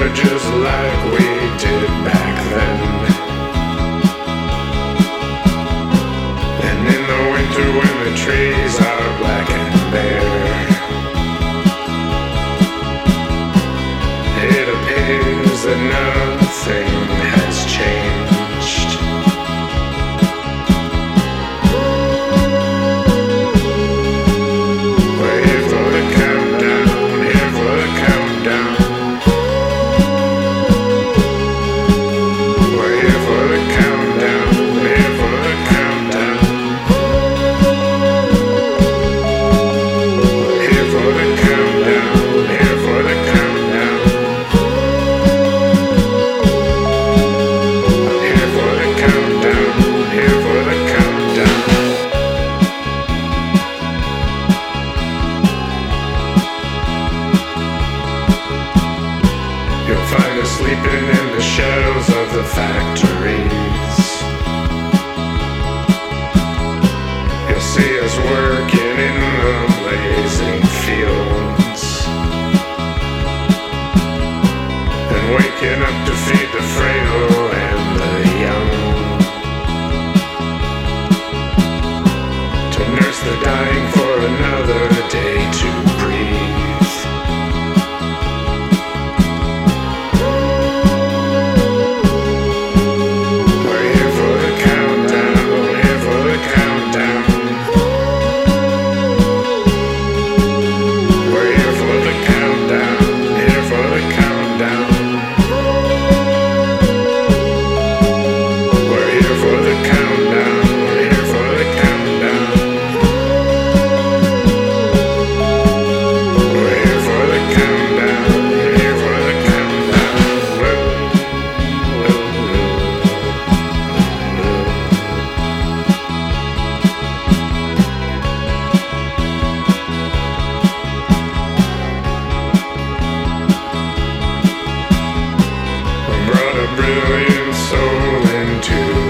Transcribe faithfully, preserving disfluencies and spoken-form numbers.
summer just like we did back then. And in the winter when the trees are black and bare, it appears that nothing has changed. We're here for the countdown, here for the countdown. We're here for the countdown, here for the countdown. We're here for the countdown, here for the countdown. Here for the countdown, here for the countdown. You'll find us sleeping in the shadows of the factories. You'll see us working in the blazing fields and waking up to feed the frail and the young, to nurse the dying for another day to breathe. We're here for the countdown, here for the countdown. We're here for the countdown, here for the countdown. We're here for the countdown, here for the countdown. We're here for the countdown, here for the countdown. We brought a brilliant soul into